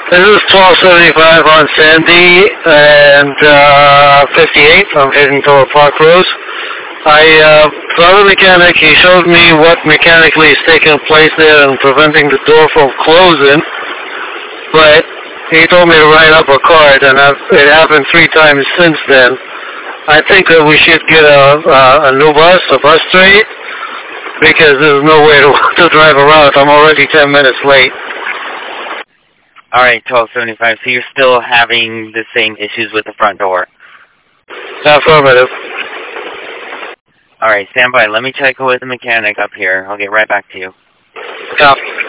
This is 1275 on Sandy and 58. I'm heading toward Park Rose. I saw the mechanic. He showed me what mechanically is taking place there and preventing the door from closing. But he told me to write up a card, and it happened 3 times since then. I think that we should get a new bus, a bus straight, because there's no way to drive around. I'm already 10 minutes late. All right, 1275. So you're still having the same issues with the front door? Affirmative. All right, stand by. Let me check with the mechanic up here. I'll get right back to you. Yeah.